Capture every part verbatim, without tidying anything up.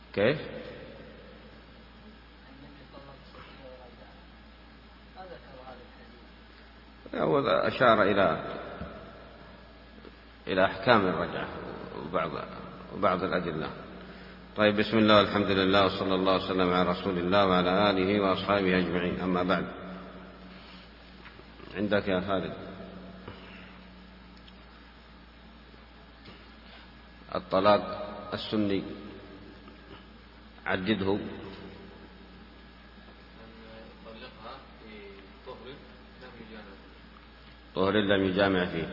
كيف؟ هو أشار إلى إلى أحكام الرجعة وبعض وبعض الأدلة. طيب، بسم الله والحمد لله وصلى الله وسلم على رسول الله وعلى آله وأصحابه أجمعين. أما بعد، عندك يا خالد الطلاق السني، عدده. طهر لم يجامع فيه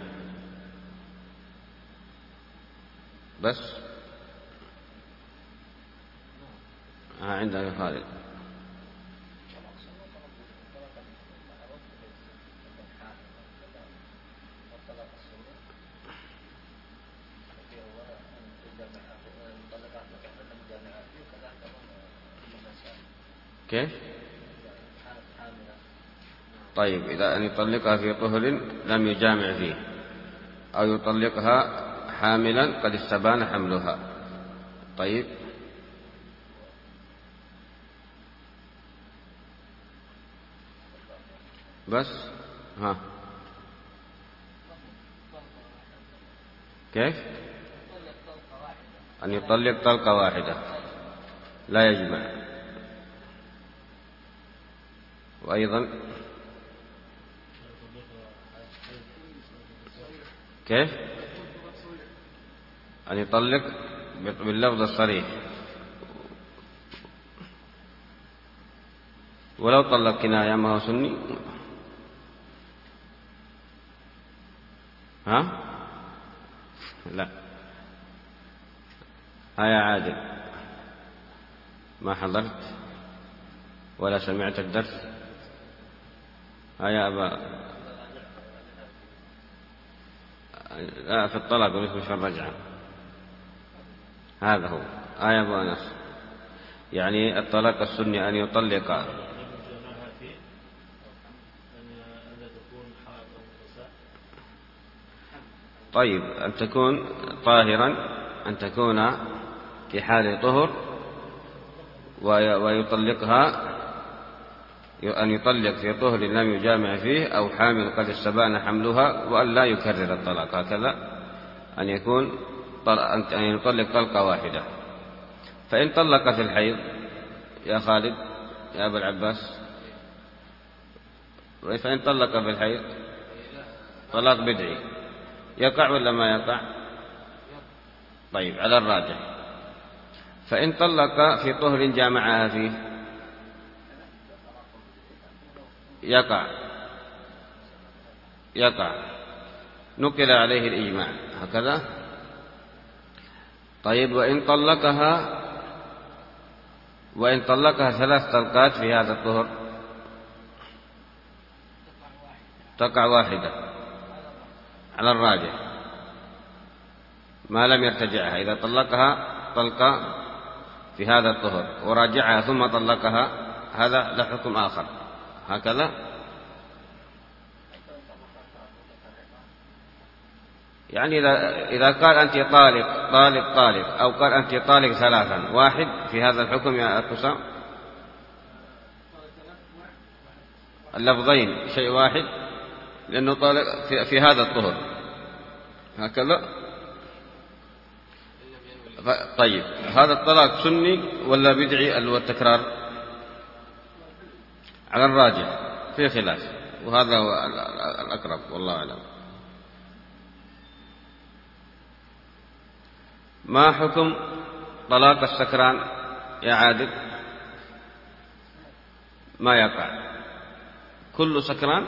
بس. ها عندك يا خالد. كيف؟ طيب، إذا أن يطلقها في طهر لم يجامع فيه، أو يطلقها حاملا قد استبان حملها. طيب، بس. ها كيف؟ أن يطلق طلقة واحدة لا يجمع. وأيضا كيف؟ أن يطلق باللفظ الصريح، ولو طلق كناية ما هو سني. ها؟ لا. ها يا عادل، ما حضرت ولا سمعت الدرس؟ ها يا أبا، لا في الطلاق وليس في الرجعة. هذا هو آية أبو أنس، يعني الطلاق السني أن يطلق. طيب، أن تكون طاهرا، أن تكون في حال طهر، ويطلقها، أن يطلق في طهر لم يجامع فيه، أو حامل قد استبان حملها، وأن لا يكرر الطلاق. هكذا أن يكون أن يطلق طلقة واحدة. فإن طلق في الحيض يا خالد يا أبا العباس، فإن طلق في الحيض طلاق بدعي، يقع ولا ما يقع؟ طيب، على الراجح. فإن طلق في طهر جامعها فيه يقع يقع نقل عليه الإجماع هكذا. طيب، وإن طلقها وإن طلقها ثلاث طلقات في هذا الطهر تقع واحدة على الراجح، ما لم يرتجعها. إذا طلقها طلقة في هذا الطهر وراجعها ثم طلقها، هذا له حكم آخر. هكذا. يعني إذا قال أنت طالق طالق طالق، أو قال أنت طالق ثلاثا، واحد في هذا الحكم يا أقسام؟ اللفظين شيء واحد، لأنه طالق في, في هذا الطهر. هكذا. طيب، هذا الطلاق سني ولا بدعي والتكرار؟ على الراجح في خلاف، وهذا هو الأقرب والله أعلم. ما حكم طلاق السكران يا عادل؟ ما يقع كل سكران.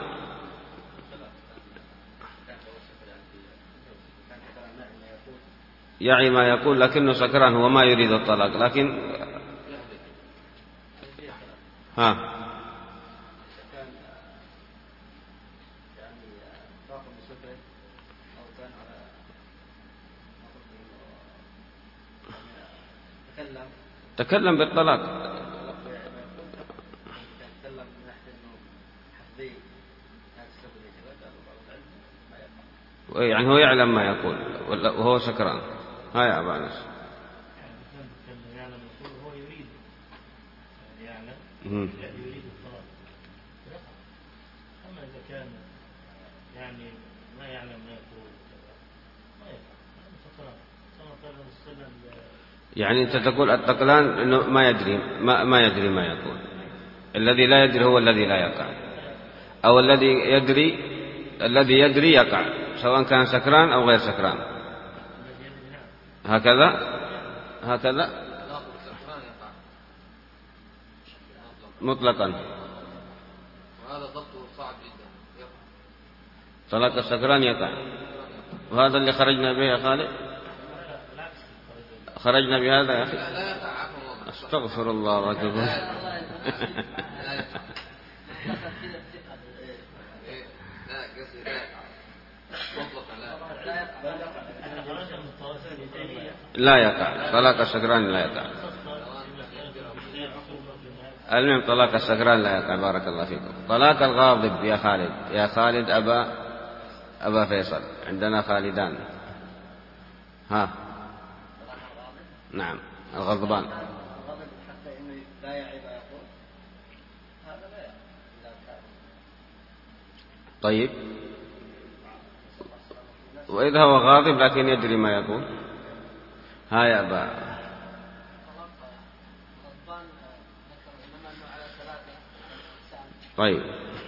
يعي ما يقول، لكنه سكران، هو ما يريد الطلاق، لكن ها تكلم بالطلاق. يعني هو يعلم ما يقول وهو سكران. ها يا أبا أنس. يعني يريد الطلاق يقع. أما إذا كان يعني ما يعلم ما يقول ما يقع، سكران. كما قال النبي صلى الله عليه وسلم. يعني أنت تقول التقلان إنه ما يدري ما, ما يدري ما يقول. الذي لا يدري هو الذي لا يقع، أو الذي يدري الذي يدري يقع سواء كان سكران أو غير سكران. هكذا هكذا مطلقا. وهذا ضبطه صعب جدا. طلاق السكران يقع، وهذا اللي خرجنا به يا خالد. خرجنا بهذا يا أخي. استغفر الله وأتوب إليه. لا يقع طلاق السكران، لا يقع. المهم طلاق السكران لا يقع. بارك الله فيكم. طلاق الغاضب يا خالد، يا خالد أبا أبا فيصل، عندنا خالدان. ها نعم الغضبان. طيب وإذا هو غاضب لكن يدري ما يقول. ها يا أبا. طيب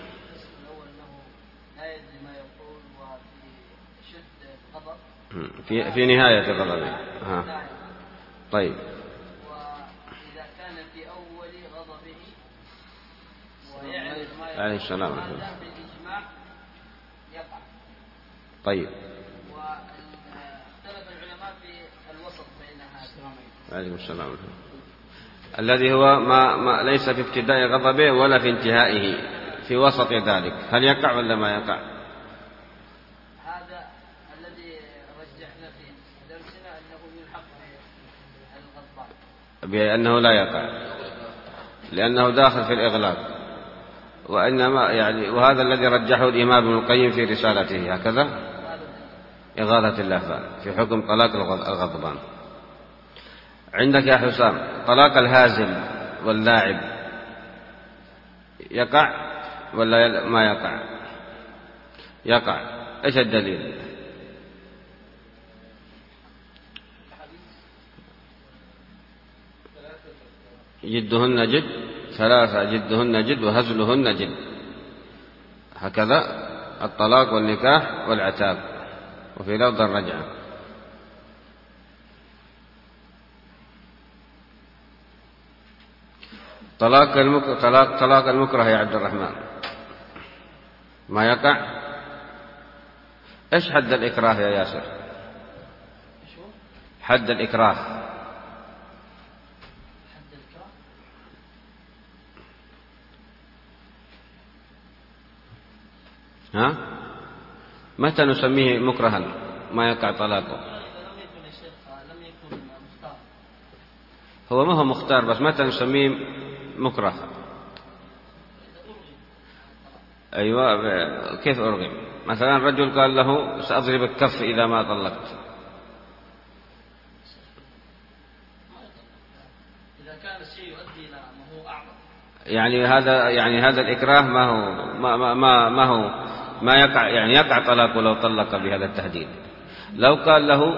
في في نهاية غضبه. ها طيب. وإذا كان في أول غضبه ويعرف ما يقول عليه السلام بالإجماع يقع. طيب. واختلف العلماء في الوسط بين هذا. عليه السلام. الذي هو ما, ما ليس في ابتداء غضبه ولا في انتهائه، في وسط ذلك، هل يقع ولا ما يقع؟ هذا الذي رجحنا في درسنا أنه يلحق بالغضبان، بأنه لا يقع لأنه داخل في الإغلاق. وإنما يعني وهذا الذي رجحه الإمام ابن القيم في رسالته هكذا إغاثة اللهفان في حكم طلاق الغضبان. عندك يا حسام طلاق الهازل واللاعب يقع ولا ما يقع؟ يقع. ايش الدليل؟ جدهن جد، ثلاثة جدهن جد وهزلهن جد. هكذا الطلاق والنكاح والعتاب، وفي لفظ الرجعة. طلاق المكره طلاق طلاق المكره يا عبد الرحمن ما يقع. ايش حد الإكراه يا ياسر؟ حد الإكراه. ها متى نسميه مكرها ما يقع طلاقه؟ هو ما هو مختار، بس متى نسميه مكره؟ أيوة كيف أرغم؟ مثلا رجل قال له سأضرب الكف إذا ما طلقت. إذا كان الشيء يؤدي إلى ما هو أعظم يعني هذا يعني هذا الإكراه ما هو ما ما ما, ما هو ما يقع، يعني يقع طلاقه لو طلق بهذا التهديد. لو قال له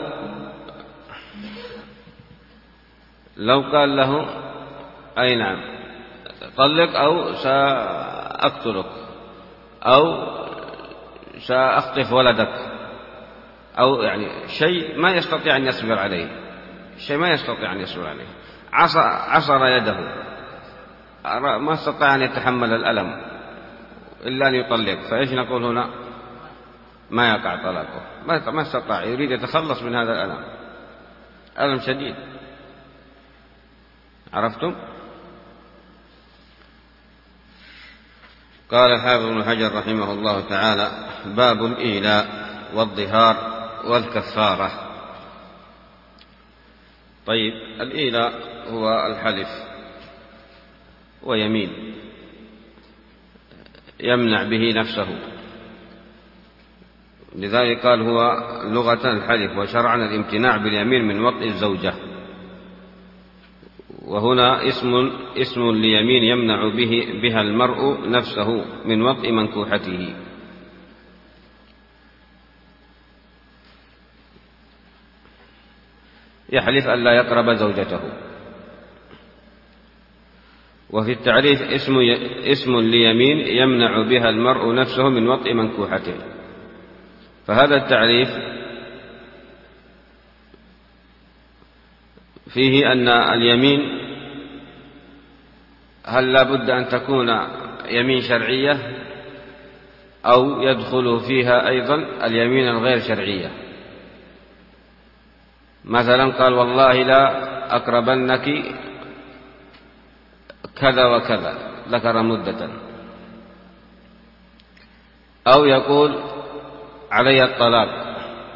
لو قال له أي نعم طلق أو سأقتلك أو سأخطف ولدك، أو يعني شيء ما يستطيع أن يصبر عليه، شيء ما يستطيع أن يصبر عليه، عصر يده ما استطاع أن يتحمل الألم إلا أن يطلق، فإيش نقول هنا؟ ما يقع طلاقه، ما استطاع، يريد يتخلص من هذا الألم، ألم شديد. عرفتم؟ قال الحافظ ابن حجر رحمه الله تعالى: باب الإيلاء والظهار والكفارة. طيب الإيلاء هو الحلف ويمين يمنع به نفسه، لذلك قال هو لغة الحلف، وشرعا الامتناع باليمين من وطئ الزوجة. وهنا اسم اسم ليمين يمنع به بها المرء نفسه من وطء منكوحته. يحلف أن لا يقرب زوجته. وفي التعريف اسم اسم ليمين يمنع بها المرء نفسه من وطء منكوحته. فهذا التعريف فيه أن اليمين هل لا بد أن تكون يمين شرعية أو يدخل فيها أيضا اليمين الغير شرعية. مثلا قال والله لا أقربنك كذا وكذا، ذكر مدة. أو يقول علي الطلاق،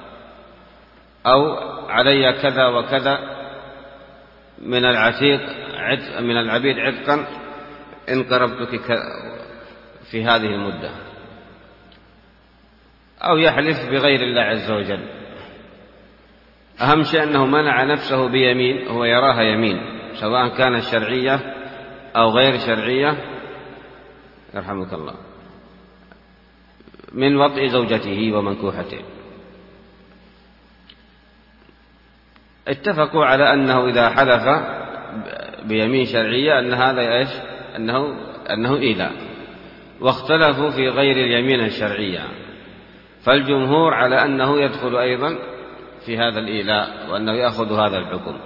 أو علي كذا وكذا من العتيق من العبيد عتقا إن قربتك في هذه المدة. أو يحلف بغير الله عز وجل. أهم شيء أنه منع نفسه بيمين هو يراها يمين، سواء كانت شرعية أو غير شرعية يرحمك الله، من وطء زوجته ومنكوحته. اتفقوا على أنه إذا حلف بيمين شرعية أن هذا إيش؟ أنه أنه إيلاء. واختلفوا في غير اليمين الشرعية، فالجمهور على أنه يدخل أيضا في هذا الإيلاء وأنه يأخذ هذا الحكم.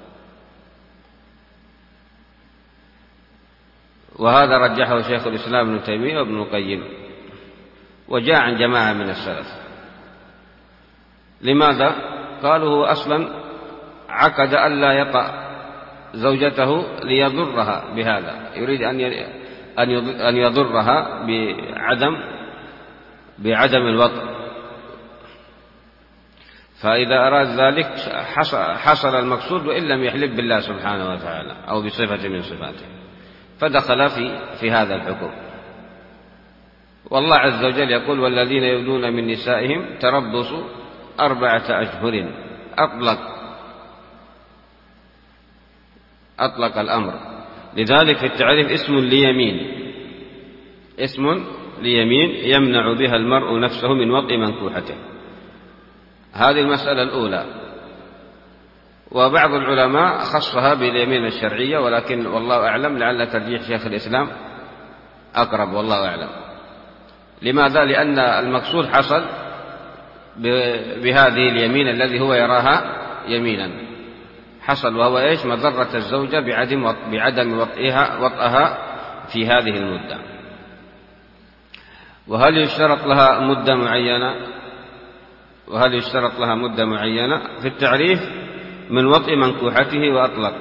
وهذا رجحه شيخ الإسلام ابن تيمية وابن القيم، وجاء عن جماعة من السلف. لماذا؟ قالوا هو أصلا عقد ألا يطأ زوجته ليضرها بهذا، يريد أن يضرها بعدم بعدم الوطء. فإذا أراد ذلك حصل المقصود وإن لم يحلف بالله سبحانه وتعالى أو بصفة من صفاته، فدخل في في هذا الحكم. والله عز وجل يقول والذين يؤلون من نسائهم تربص أربعة أشهر. أطلق أطلق الأمر. لذلك في التعريف اسم ليمين اسم ليمين يمنع بها المرء نفسه من وطء منكوحته. هذه المسألة الأولى. وبعض العلماء خصها باليمين الشرعية، ولكن والله أعلم لعل ترجيح شيخ الإسلام أقرب، والله أعلم. لماذا؟ لأن المقصود حصل بهذه اليمين الذي هو يراها يمينا، حصل وهو إيش؟ مضرة الزوجة بعدم بعدم وطئها وطئها في هذه المدة. وهل يشترط لها مدة معينة؟ وهل يشترط لها مدة معينة؟ في التعريف من وطئ منكوحته وأطلق.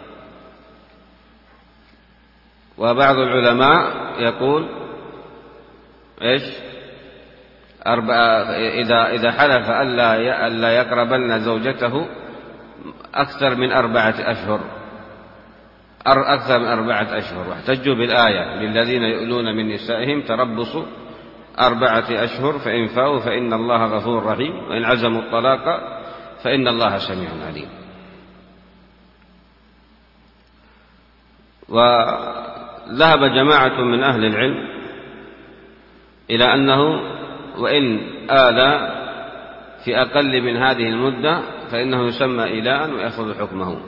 وبعض العلماء يقول إيش؟ أربعة إذا إذا حلف ألا ألا يقربن زوجته أكثر من أربعة أشهر أكثر من أربعة أشهر واحتجوا بالآية للذين يؤلون من نسائهم تربص أربعة أشهر فإن فاءوا فإن الله غفور رحيم وإن عزموا الطلاق فإن الله سميع عليم. وذهب جماعة من أهل العلم إلى أنه وإن آلى في أقل من هذه المدة فإنه يسمى إيلاء ويأخذ حكمه.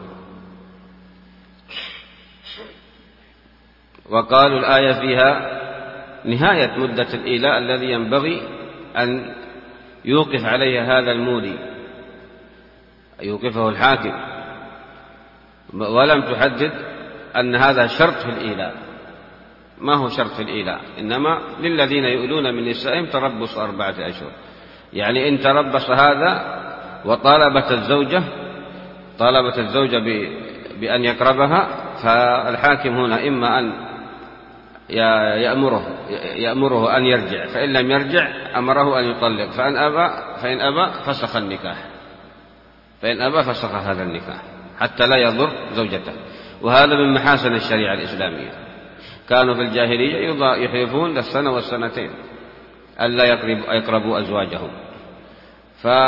وقالوا الآية فيها نهاية مدة الإيلاء الذي ينبغي أن يوقف عليها هذا المولي، يوقفه الحاكم، ولم تحدد أن هذا شرط في الإيلاء. ما هو شرط في الإيلاء، إنما للذين يؤلون من نسائهم تربص أربعة أشهر. يعني إن تربص هذا وطالبت الزوجة طالبت الزوجة بأن يقربها، فالحاكم هنا إما أن يأمره يأمره أن يرجع، فإن لم يرجع أمره أن يطلق، فإن أبى فإن أبى فسخ النكاح فإن أبى فسخ هذا النكاح حتى لا يضر زوجته. وهذا من محاسن الشريعة الإسلامية. كانوا في الجاهلية يحلفون للسنة والسنتين ألا يقربوا أزواجهم،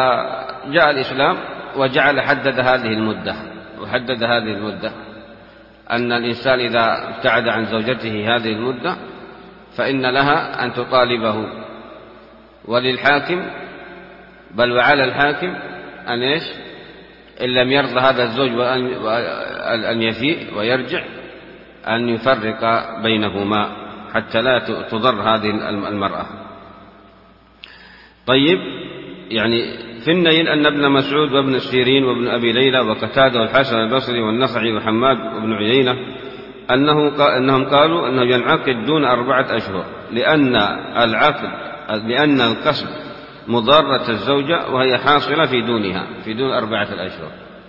فجاء الإسلام وجعل حدد هذه المدة وحدد هذه المدة أن الإنسان إذا ابتعد عن زوجته هذه المدة فإن لها أن تطالبه، وللحاكم بل وعلى الحاكم أن إيش إن لم يرضى هذا الزوج وأن يفيء ويرجع أن يفرق بينهما حتى لا تضر هذه المرأة. طيب، يعني في النيل أن ابن مسعود وابن السيرين وابن أبي ليلى وقتادة والحسن البصري والنخعي وحماد وابن عيينة أنه أنهم قالوا أنه ينعقد دون أربعة أشهر، لأن العقد لأن القصد مضارة الزوجة وهي حاصلة في دونها في دون أربعة الأشهر.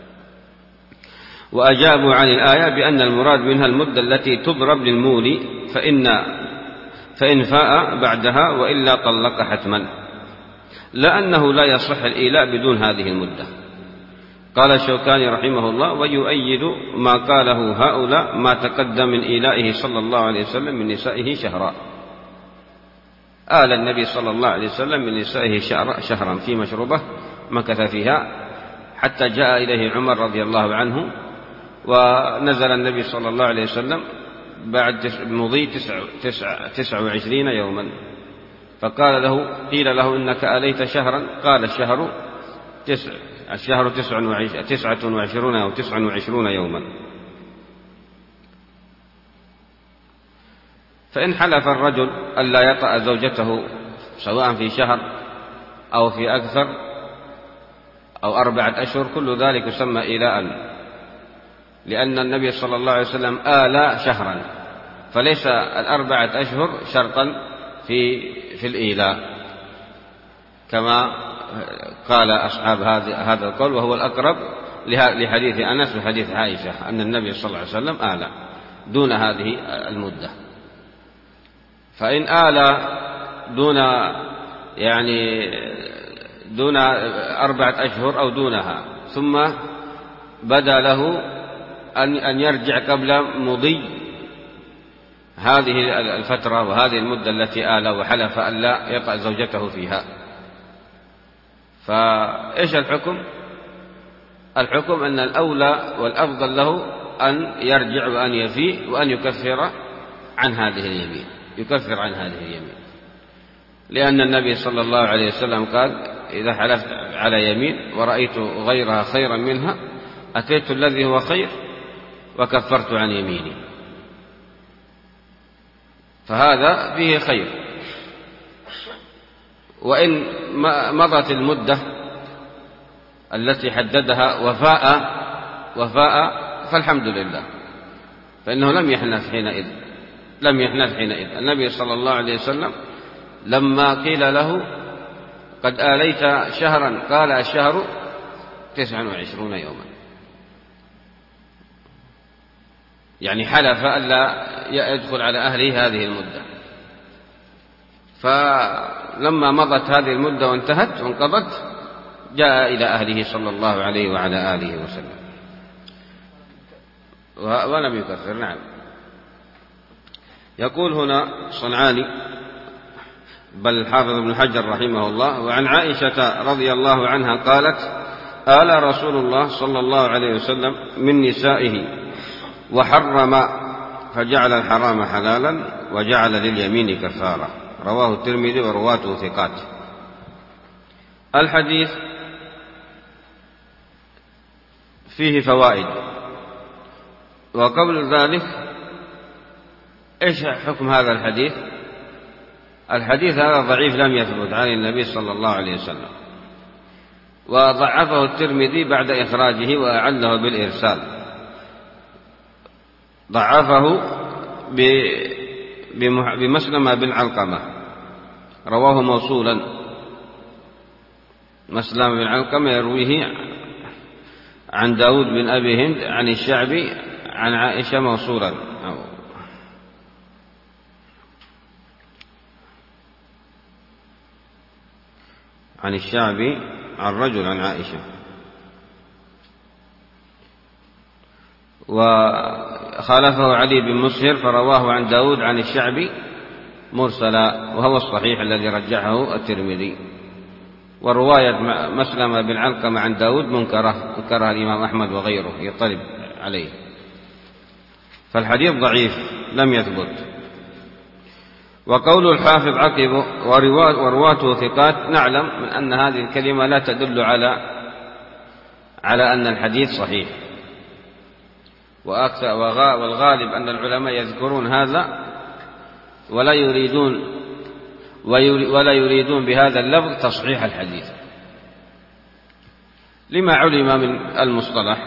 وأجابوا عن الآية بأن المراد منها المدة التي تضرب للمولي، فإن فإن فاء بعدها وإلا طلق حتما، لأنه لا يصح الإيلاء بدون هذه المدة. قال الشوكاني رحمه الله: ويؤيد ما قاله هؤلاء ما تقدم من إيلائه صلى الله عليه وسلم من نسائه شهرا. آل النبي صلى الله عليه وسلم من نسائه شهرا في مشروبة مكث فيها حتى جاء إليه عمر رضي الله عنه، ونزل النبي صلى الله عليه وسلم بعد مضي تسع, تسع, تسع وعشرين يوما، فقال له قيل له إنك أليت شهرا، قال الشهر تسع الشهر تسعة وعشرون أو تسع وعشرون يوما. فإن حلف الرجل ألا يطأ زوجته سواء في شهر أو في أكثر أو أربعة أشهر كل ذلك يسمى إيلاء، لأن النبي صلى الله عليه وسلم آلى شهرا، فليس الأربعة أشهر شرطا في في الإيلاء كما قال أصحاب هذا القول، وهو الأقرب لحديث أنس وحديث عائشة أن النبي صلى الله عليه وسلم آلى دون هذه المدة. فإن آلى دون يعني دون أربعة أشهر أو دونها ثم بدا له أن أن يرجع قبل مضي هذه الفترة وهذه المدة التي آلى وحلف ألا يطأ زوجته فيها، فإيش الحكم؟ الحكم أن الأولى والأفضل له أن يرجع وأن يفيء وأن يكفر عن هذه اليمين يكفر عن هذه اليمين لأن النبي صلى الله عليه وسلم قال: إذا حلفت على يمين ورأيت غيرها خيرا منها أتيت الذي هو خير وكفرت عن يميني، فهذا فيه خير. وإن مضت المدة التي حددها وفاء وفاء فالحمد لله، فإنه لم يحنث حينئذ لم يحنث حينئذ النبي صلى الله عليه وسلم لما قيل له: قد آليت شهرا، قال: الشهر تسع وعشرون يوما، يعني حلف ألا يدخل على أهله هذه المدة. فلما مضت هذه المدة وانتهت وانقضت جاء إلى أهله صلى الله عليه وعلى آله وسلم ولم يكفر. نعم. يقول هنا صنعاني بل الحافظ ابن حجر رحمه الله: وعن عائشة رضي الله عنها قالت: آل رسول الله صلى الله عليه وسلم من نسائه وحرم فجعل الحرام حلالا وجعل لليمين كفارة. رواه الترمذي ورواته ثقات. الحديث فيه فوائد، وقبل ذلك إيش حكم هذا الحديث؟ الحديث هذا ضعيف لم يثبت عن النبي صلى الله عليه وسلم، وضعفه الترمذي بعد إخراجه وأعله بالإرسال. ضعفه بمسلمة بن علقمة، رواه موصولا. مسلمة بن علقمة يرويه عن داود بن أبي هند عن الشعبي عن عائشة موصولا، عن الشعبي عن رجل عن عائشة. وخالفه علي بن مسهر فرواه عن داود عن الشعبي مرسلا، وهو الصحيح الذي رجحه الترمذي. ورواية مسلمة بن علقمة عن داود منكرة، منكرها الإمام أحمد وغيره يطلب عليه. فالحديث ضعيف لم يثبت. وقول الحافظ عقب ورواته ثقات، نعلم من أن هذه الكلمة لا تدل على على أن الحديث صحيح، والغالب أن العلماء يذكرون هذا ولا يريدون ولا يريدون بهذا اللفظ تصحيح الحديث، لما علم من المصطلح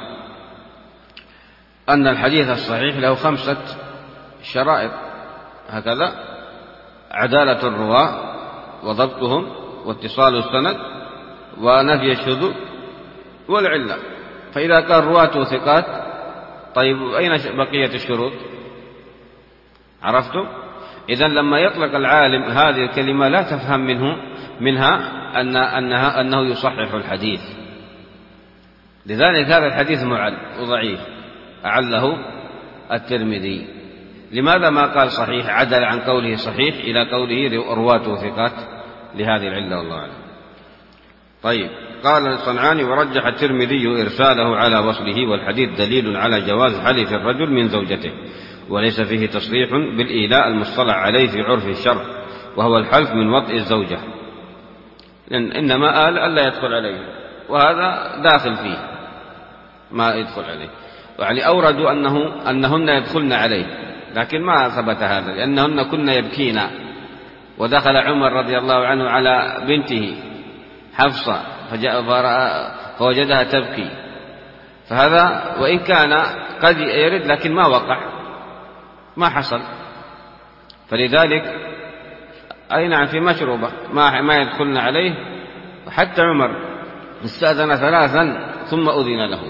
أن الحديث الصحيح له خمسة شرائط هكذا: عدالة الرواة وضبطهم واتصال السند ونفي الشذوذ والعلة. فإذا كان رواته ثقات، طيب أين بقية الشروط؟ عرفتم؟ إذن لما يطلق العالم هذه الكلمة لا تفهم منه منها أن أنها أنه يصحح الحديث. لذلك هذا الحديث معل وضعيف، أعله الترمذي. لماذا ما قال صحيح، عدل عن قوله صحيح إلى قوله رواته ثقات؟ لهذه العلة والله أعلم. طيب، قال الصنعاني: ورجح الترمذي إرساله على وصله، والحديث دليل على جواز حلف الرجل من زوجته، وليس فيه تصريح بالإيلاء المصطلح عليه في عرف الشرع، وهو الحلف من وطئ الزوجة، إنما قال ألا يدخل عليه، وهذا داخل فيه ما يدخل عليه. يعني أوردوا أنه أنهن يدخلن عليه، لكن ما ثبت هذا، لأنهن كن يبكين، ودخل عمر رضي الله عنه على بنته حفصة فجاء فوجدها تبكي، فهذا وإن كان قد يرد لكن ما وقع، ما حصل. فلذلك أي نعم في مشروبة ما ما يدخلن عليه، وحتى عمر استأذن ثلاثا ثم أذن له.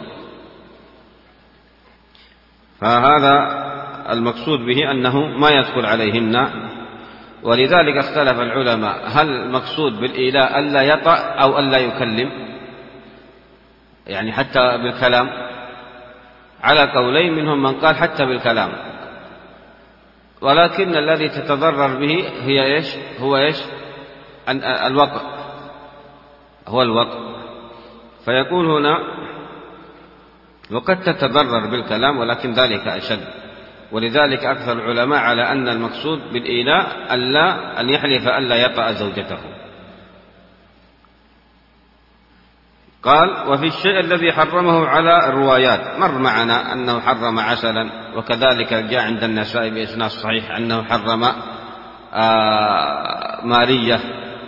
فهذا المقصود به أنه ما يدخل عليهن. ولذلك اختلف العلماء هل المقصود بالإيلاء ألا يطأ أو ألا يكلم، يعني حتى بالكلام. على قولين، منهم من قال حتى بالكلام، ولكن الذي تتضرر به هي إيش؟ هو إيش؟ الوطء، هو الوطء. فيقول هنا: وقد تتضرر بالكلام ولكن ذلك أشد. ولذلك أكثر العلماء على أن المقصود بالإيلاء ألا أن يحلف ألا يطأ زوجته. قال: وفي الشيء الذي حرمه على الروايات، مر معنا أنه حرم عسلا، وكذلك جاء عند النسائي بإسناد صحيح أنه حرم مارية،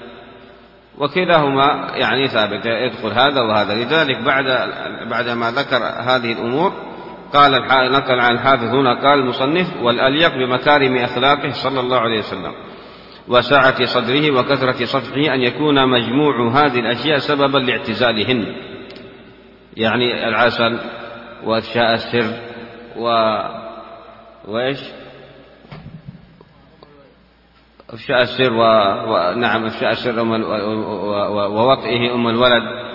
وكلاهما يعني ثابت يدخل هذا وهذا. لذلك بعد بعدما ذكر هذه الأمور قال نقل عن الحافظ هنا قال المصنف: والأليق بمكارم أخلاقه صلى الله عليه وسلم وسعة صدره وكثرة صفحه أن يكون مجموع هذه الأشياء سببا لاعتزالهن، يعني العسل وإفشاء السر و... وإيش إفشاء السر و... ونعم إفشاء السر أم ال... و... ووطئه أم الولد.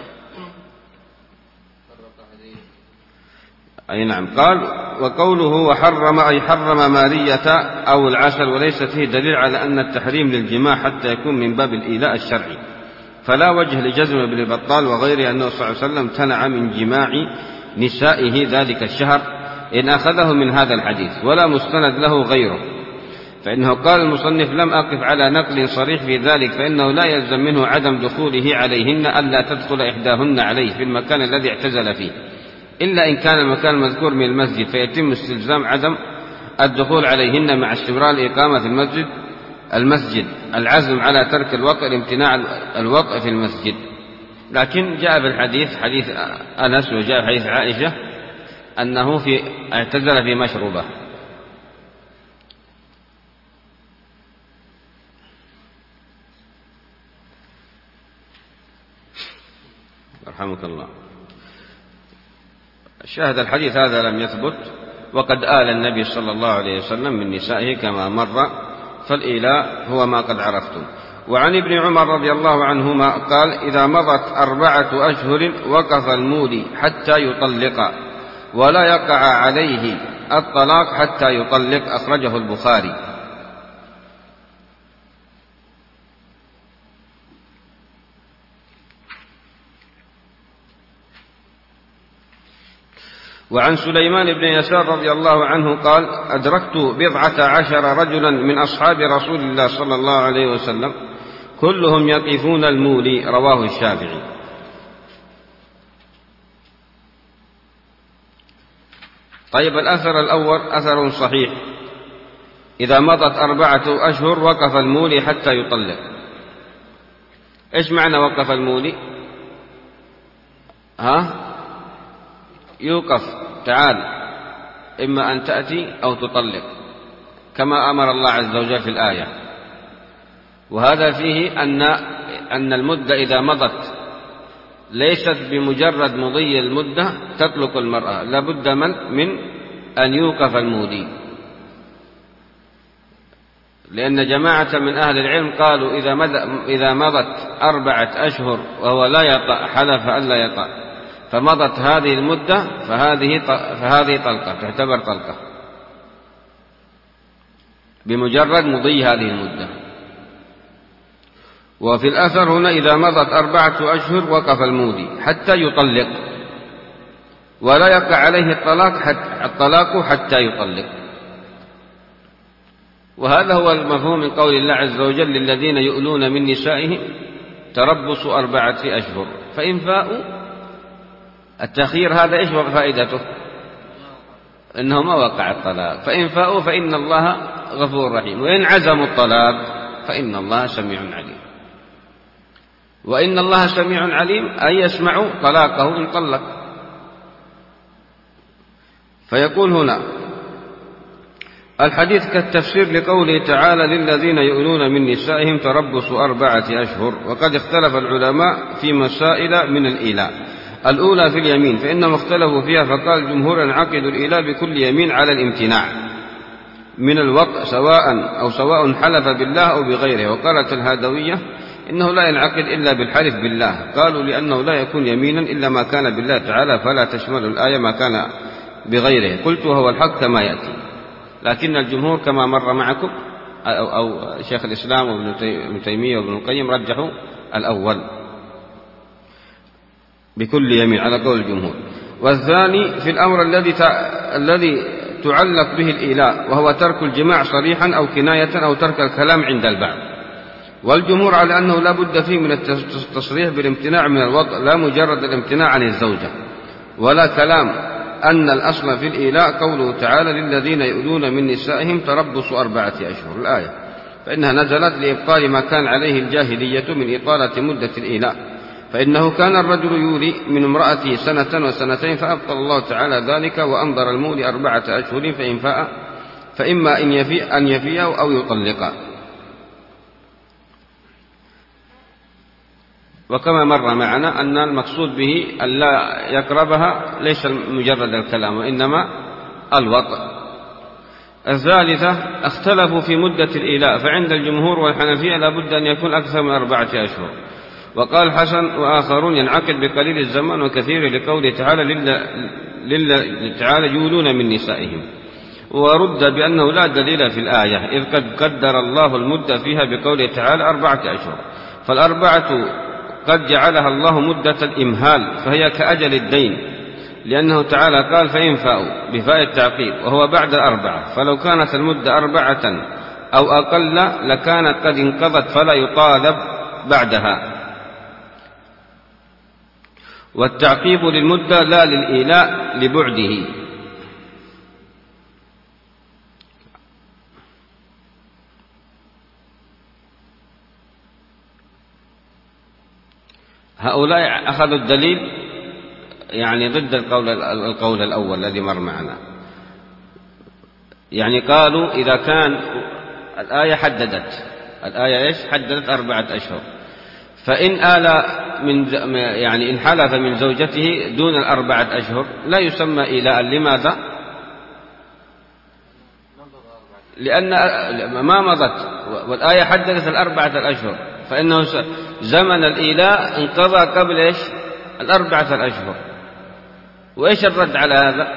أي نعم. قال: وقوله وحرم أي حرم مارية أو العسل، وليس فيه دليل على أن التحريم للجماع حتى يكون من باب الإيلاء الشرعي، فلا وجه لجزم ابن بطال وغيره أنه صلى الله عليه وسلم امتنع من جماع نسائه ذلك الشهر إن أخذه من هذا الحديث، ولا مستند له غيره. فإنه قال المصنف: لم أقف على نقل صريح في ذلك، فإنه لا يلزم منه عدم دخوله عليهن ألا تدخل إحداهن عليه في المكان الذي اعتزل فيه، إلا إن كان المكان المذكور من المسجد، فيتم استلزام عدم الدخول عليهن مع استمرار الإقامة في المسجد المسجد العزم على ترك الوطء لامتناع الوطء في المسجد. لكن جاء في الحديث حديث أنس وجاء في حديث عائشة أنه في اعتزل في مشروبة. رحمك الله. شاهد الحديث هذا لم يثبت، وقد آل النبي صلى الله عليه وسلم من نسائه كما مر، فالإيلاء هو ما قد عرفتم. وعن ابن عمر رضي الله عنهما قال: إذا مضت أربعة أشهر وقف المولي حتى يطلق، ولا يقع عليه الطلاق حتى يطلق. أخرجه البخاري. وعن سليمان بن يسار رضي الله عنه قال: أدركت بضعة عشر رجلا من أصحاب رسول الله صلى الله عليه وسلم كلهم يقفون المولي. رواه الشافعي. طيب، الأثر الأول أثر صحيح: إذا مضت أربعة أشهر وقف المولي حتى يطلق. إيش معنى وقف المولي؟ ها؟ يوقف، تعال، إما أن تأتي أو تطلق، كما أمر الله عز وجل في الآية. وهذا فيه أن أن المدة إذا مضت ليست بمجرد مضي المدة تطلق المرأة، لابد من من أن يوقف المولي، لأن جماعة من أهل العلم قالوا إذا إذا مضت أربعة أشهر وهو لا يطأ، حلف ألا يطأ، فمضت هذه المدة فهذه فهذه طلقة، تعتبر طلقة بمجرد مضي هذه المدة. وفي الأثر هنا: إذا مضت أربعة أشهر وقف المولي حتى يطلق، ولا يقع عليه الطلاق حتى الطلاق حتى يطلق. وهذا هو المفهوم من قول الله عز وجل: للذين يؤلون من نسائهم تربص أربعة أشهر فإن فاءوا. التأخير هذا إيش فائدته؟ إنه ما وقع الطلاق. فإن فاءوا فإن الله غفور رحيم، وإن عزموا الطلاق فإن الله سميع عليم. وإن الله سميع عليم أي يسمع طلاقه إن طلق. فيقول هنا الحديث كالتفسير لقوله تعالى: للذين يؤلون من نسائهم تربص أربعة أشهر. وقد اختلف العلماء في مسائل من الإيلاء. الأولى في اليمين، فإنهم اختلفوا فيها، فقال الجمهور: ينعقد الإيلاء بكل يمين على الامتناع من الوطء سواء أو سواء حلف بالله أو بغيره. وقالت الهادوية: إنه لا ينعقد إلا بالحلف بالله، قالوا لأنه لا يكون يمينا إلا ما كان بالله تعالى، فلا تشمل الآية ما كان بغيره. قلت وهو الحق كما يأتي، لكن الجمهور كما مر معكم أو, أو شيخ الإسلام وابن تيمية وابن القيم رجحوا الأول بكل يمين على قول الجمهور. والثاني في الأمر الذي الذي تعلق به الإيلاء، وهو ترك الجماع صريحا أو كناية أو ترك الكلام عند البعض. والجمهور على أنه لا بد فيه من التصريح بالامتناع من الوطء، لا مجرد الامتناع عن الزوجة ولا كلام، أن الأصل في الإيلاء قوله تعالى: للذين يؤلون من نسائهم تربص أربعة أشهر، الآية، فإنها نزلت لإبطال ما كان عليه الجاهلية من إطالة مدة الإيلاء، فإنه كان الرجل يولي من امرأته سنة وسنتين، فأبطل الله تعالى ذلك وأنظر المولي أربعة أشهر، فإن فاء فإما أن يفي أن يفيه أو يطلق. وكما مر معنا أن المقصود به أن لا يقربها ليس مجرد الكلام، وإنما الوطء. الثالثة اختلفوا في مدة الإيلاء، فعند الجمهور والحنفية لا بد أن يكون أكثر من أربعة أشهر. وقال حسن وآخرون: ينعقد بقليل الزمان وكثير، لقوله تعالى: لله تعالى يولون من نسائهم. ورد بأنه لا دليل في الآية، إذ قد قدر الله المدة فيها بقوله تعالى أربعة أشهر، فالأربعة قد جعلها الله مدة الإمهال، فهي كأجل الدين، لأنه تعالى قال: فإن فاءوا بفاء التعقيب، وهو بعد الأربعة، فلو كانت المدة أربعة أو أقل لكانت قد انقضت فلا يطالب بعدها. والتعقيب للمدة لا للإيلاء لبعده. هؤلاء أخذوا الدليل يعني ضد القول القول الأول الذي مر معنا، يعني قالوا إذا كان الآية حددت الآية إيش حددت أربعة أشهر، فإن آل من يعني إن حلف من زوجته دون الأربعة أشهر لا يسمى إيلاء. لماذا؟ لأن ما مضت والآية حددت الأربعة الأشهر، فإنه زمن الإيلاء انقضى قبل إيش الأربعة الأشهر. وإيش الرد على هذا؟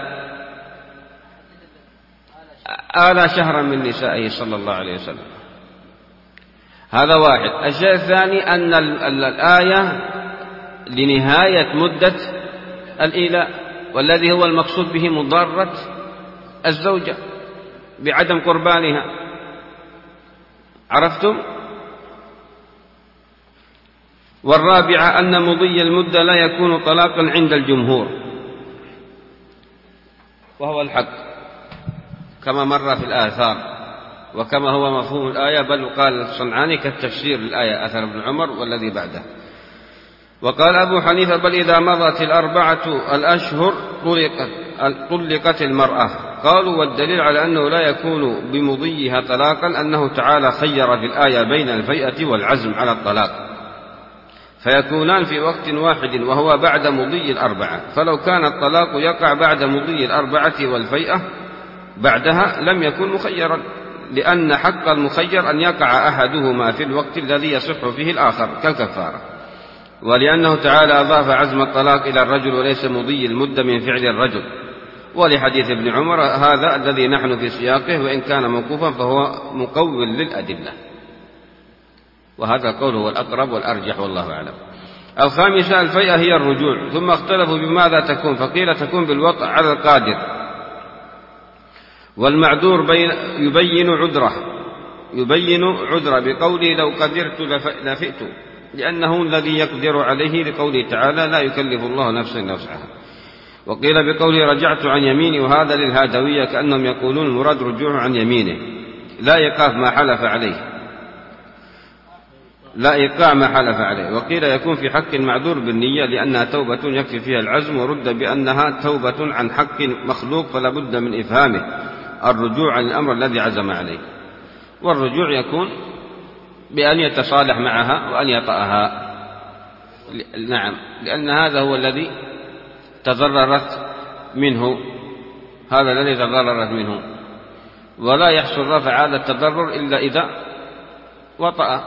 آل شهرا من نسائه صلى الله عليه وسلم. هذا واحد. الشيء الثاني أن الآية لنهاية مدة الإيلاء، والذي هو المقصود به مضارة الزوجة بعدم قربانها. عرفتم؟ والرابعة أن مضي المدة لا يكون طلاقا عند الجمهور، وهو الحق كما مر في الآثار وكما هو مفهوم الآية، بل قال الصنعاني كالتفسير للآية أثر ابن عمر والذي بعده. وقال أبو حنيفة بل إذا مضت الأربعة الأشهر طلقت, طلقت المرأة. قالوا والدليل على أنه لا يكون بمضيها طلاقا أنه تعالى خير في الآية بين الفيئة والعزم على الطلاق، فيكونان في وقت واحد وهو بعد مضي الأربعة، فلو كان الطلاق يقع بعد مضي الأربعة والفيئة بعدها لم يكن مخيرا، لأن حق المخير أن يقع أحدهما في الوقت الذي يصح فيه الآخر كالكفارة، ولأنه تعالى أضاف عزم الطلاق إلى الرجل وليس مضي المدة من فعل الرجل، ولحديث ابن عمر هذا الذي نحن في سياقه، وإن كان موقوفا فهو مقول للأدلة، وهذا القول هو الأقرب والأرجح والله أعلم. الخامسة الفيئة هي الرجوع، ثم اختلفوا بماذا تكون، فقيل تكون بالوطء على القادر، والمعذور بين يبين عذره يبين عذره بقوله لو قدرت لفئت، لأنه الذي يقدر عليه، لقوله تعالى لا يكلف الله نفسا إلا وسعها. وقيل بقوله رجعت عن يميني، وهذا للهادوية كأنهم يقولون المراد رجوع عن يمينه لا إيقاف ما حلف عليه لا إيقاع ما حلف عليه. وقيل يكون في حق المعذور بالنية لأنها توبة يكفي فيها العزم، ورد بأنها توبة عن حق مخلوق فلا بد من إفهامه الرجوع عن الأمر الذي عزم عليه. والرجوع يكون بأن يتصالح معها وأن يطأها، نعم، لأن هذا هو الذي تضررت منه هذا الذي تضررت منه ولا يحصل رفع هذا التضرر إلا إذا وطأ.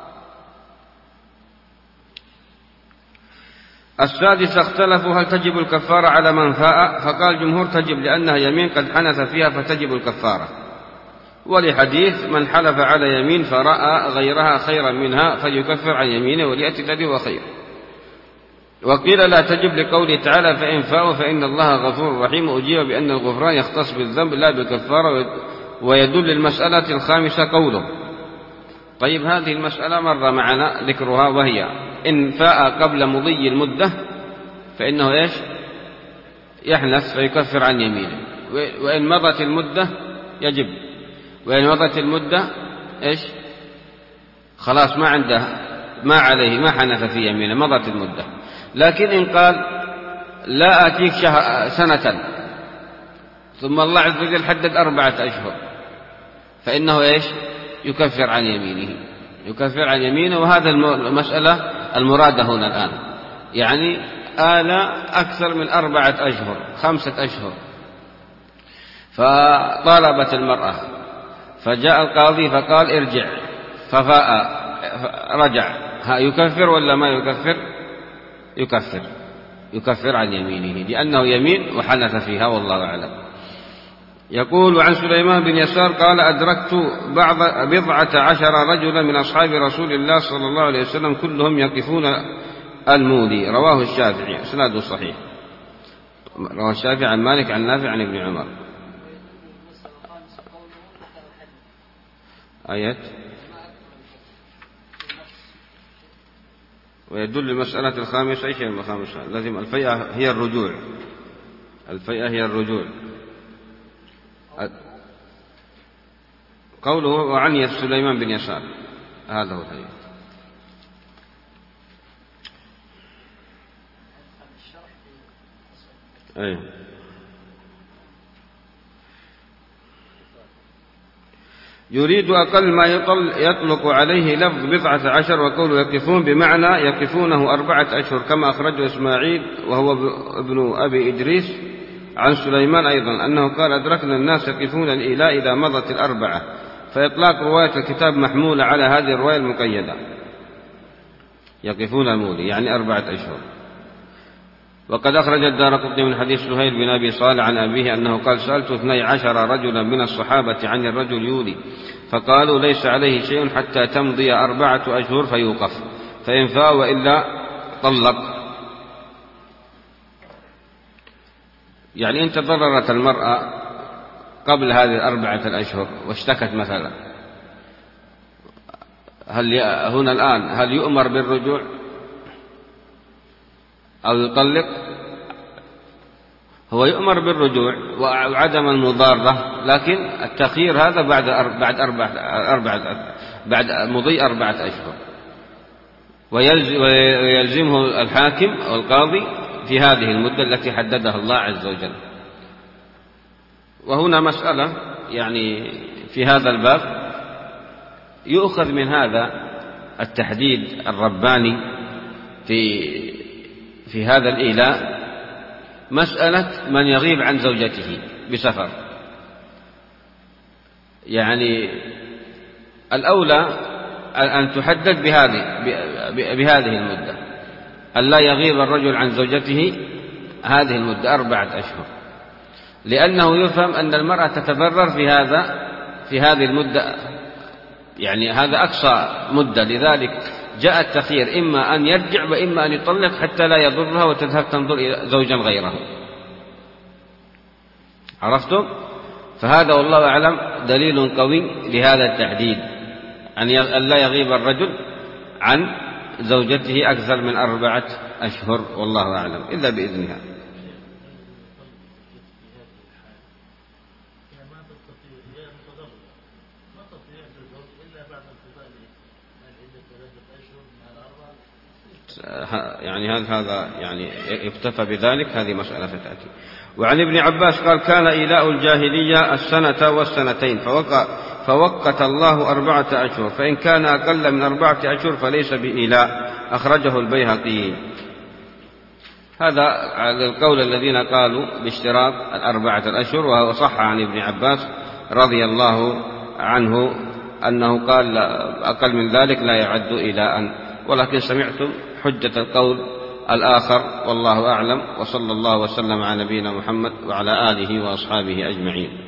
السادسة اختلفوا هل تجب الكفارة على من فاء، فقال الجمهور تجب لأنها يمين قد حنث فيها فتجب الكفارة، ولحديث من حلف على يمين فرأى غيرها خيرا منها فليكفر عن يمينه وليأتي الذي هو خير. وقيل لا تجب لقوله تعالى فإن فاءوا فإن الله غفور رحيم، أجيب بأن الغفران يختص بالذنب لا بالكفارة. ويدل المسألة الخامسة قوله. طيب هذه المسألة مر معنا ذكرها، وهي إن فاء قبل مضي المدة فإنه إيش يحنث فيكفر عن يمينه، وإن مضت المدة يجب، وإن مضت المدة إيش خلاص ما عنده ما عليه ما حنث في يمينه مضت المدة. لكن إن قال لا آتيك سنة ثم الله عز وجل حدد أربعة أشهر فإنه إيش يكفر عن يمينه يكفر عن يمينه وهذا المسألة المرادة هنا الآن، يعني آل أكثر من أربعة أشهر خمسة أشهر، فطالبت المرأة فجاء القاضي فقال ارجع ففاء رجع، ها يكفر ولا ما يكفر؟ يكفر يكفر عن يمينه لأنه يمين وحنث فيها والله أعلم. يقول عن سليمان بن يسار قال أدركت بعض بضعة عشر رجلا من أصحاب رسول الله صلى الله عليه وسلم كلهم يقفون المولي، رواه الشافعي إسناده صحيح، رواه الشافعي عن مالك عن نافع عن ابن عمر. آيات ويدل المسألة الخامسة أي شيء الخامسة لازم الفيئة هي الرجوع الفيئة هي الرجوع قوله وعني سليمان بن يسار هذا هو الحديث. أي يريد أقل ما يطلق عليه لفظ بضعة عشر، وقوله يقفون بمعنى يقفونه أربعة أشهر كما أخرجه إسماعيل وهو ابن أبي إدريس عن سليمان أيضا أنه قال أدركنا الناس يقفون الإيلاء إذا مضت الأربعة، فإطلاق رواية الكتاب محمولة على هذه الرواية المقيدة يقفون المولي يعني أربعة أشهر. وقد أخرج الدارقطني من حديث سهيل بن أبي صالح عن أبيه أنه قال سألت اثني عشر رجلا من الصحابة عن الرجل يولي فقالوا ليس عليه شيء حتى تمضي أربعة أشهر فيوقف، فإن فاء وإلا طلق. يعني إن تضررت المرأة قبل هذه الأربعة الأشهر واشتكت مثلا، هل هنا الآن هل يؤمر بالرجوع أو يطلق؟ هو يؤمر بالرجوع وعدم المضارة، لكن التخيير هذا بعد بعد أربعة أربعة بعد مضي أربعة أشهر، ويلزمه الحاكم أو القاضي في هذه المدة التي حددها الله عز وجل. وهنا مسألة يعني في هذا الباب يؤخذ من هذا التحديد الرباني في في هذا الإيلاء مسألة من يغيب عن زوجته بسفر. يعني الأولى أن تحدد بهذه بهذه المدة، أن لا يغيب الرجل عن زوجته هذه المدة أربعة أشهر، لأنه يفهم أن المرأة تتضرر في هذا في هذه المدة، يعني هذا أقصى مدة، لذلك جاء التخيير إما أن يرجع وإما أن يطلق حتى لا يضرها وتذهب تنظر إلى زوجا غيره. عرفتم؟ فهذا والله أعلم دليل قوي لهذا التحديد، أن لا يغيب الرجل عن زوجته أكثر من أربعة أشهر، والله أعلم، إلا بإذنها. يعني هذا يعني يكتفى بذلك، هذه مسألة تأتي. وعن ابن عباس قال: كان إيلاء الجاهلية السنة والسنتين، فوقع فوقت الله أربعة أشهر، فإن كان أقل من أربعة أشهر فليس بإيلاء. أخرجه البيهقي. هذا على القول الذين قالوا باشتراط الأربعة الأشهر، وهو صح عن ابن عباس رضي الله عنه أنه قال أقل من ذلك لا يعد إيلاء، ولكن سمعتم حجة القول الآخر، والله أعلم. وصلى الله وسلم على نبينا محمد وعلى آله وأصحابه أجمعين.